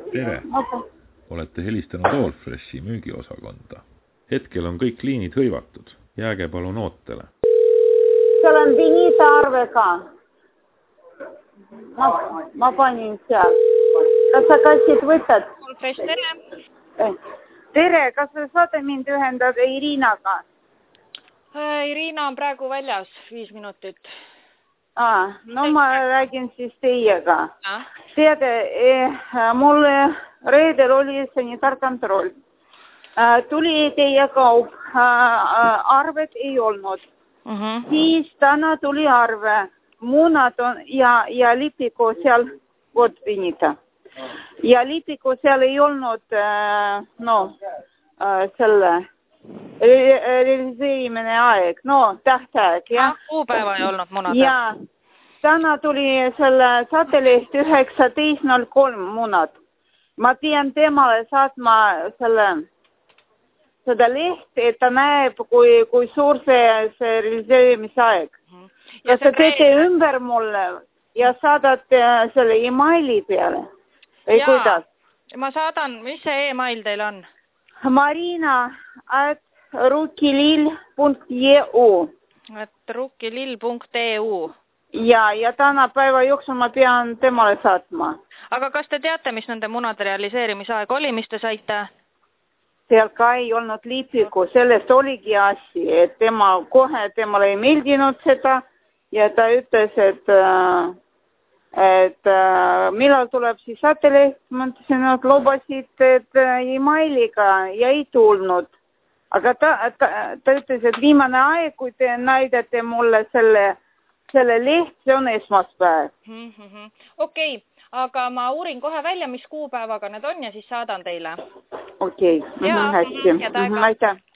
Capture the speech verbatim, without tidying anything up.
Tere! Olete helistanud Allfreshi müügiosakonda. Hetkel on kõik liinid hõivatud. Jääge palun ootele. Seal on Benita arve ka. Ma, ma panin seal. Kas sa kassid võtad? Allfresh, tere! Tere, kas sa saate mind ühendada Irinaga? Irina on praegu väljas viis minutit. Ah, no ma räägin siis teiega. Ah? Teade, eh, mul reedel oli sanitaarkontroll. Äh, tuli teie kaup, äh, arvet ei olnud. Uh-huh. Siis täna tuli arve, munad on ja, ja lipiku seal, vot Benita. Ja lipiku seal ei olnud, äh, no, äh, selle realiseerimine aeg, no tähtaeg, jah. Ah, kuupäeva ei olnud munada. Ja täna tuli selle satelliit üheksateist null kolm munad. Ma pean temale saatma selle, seda leht, et ta näeb, kui, kui suur see, see realiseerimise aeg. Ja sa teete ümber mulle ja saadate selle emaili peale. Või kuidas? Ma saadan, mis see email teil on? Marina at rukkilill punkt e u. Et rukkilill punkt e u. Ja, ja täna päeva jooksul ma pean temale saatma. Aga kas te teate, mis nende munade realiseerimise aeg oli, mis te saite? Seal ka ei olnud lipiku, sellest oligi asi, et tema kohe temale ei meeldinud seda ja ta ütles, et et äh, millal tuleb siis satelliit, ma ütlesin, et lubasid, et emailiga ja ei tulnud. Aga ta, ta, ta ütles, et viimane aeg, kui te näidate mulle selle, selle leht, see on esmaspäev. Mm -hmm. Okei, okay. Aga ma uurin kohe välja, mis kuupäevaga need on ja siis saadan teile. Okei, okay. hästi. Ja, aitäh.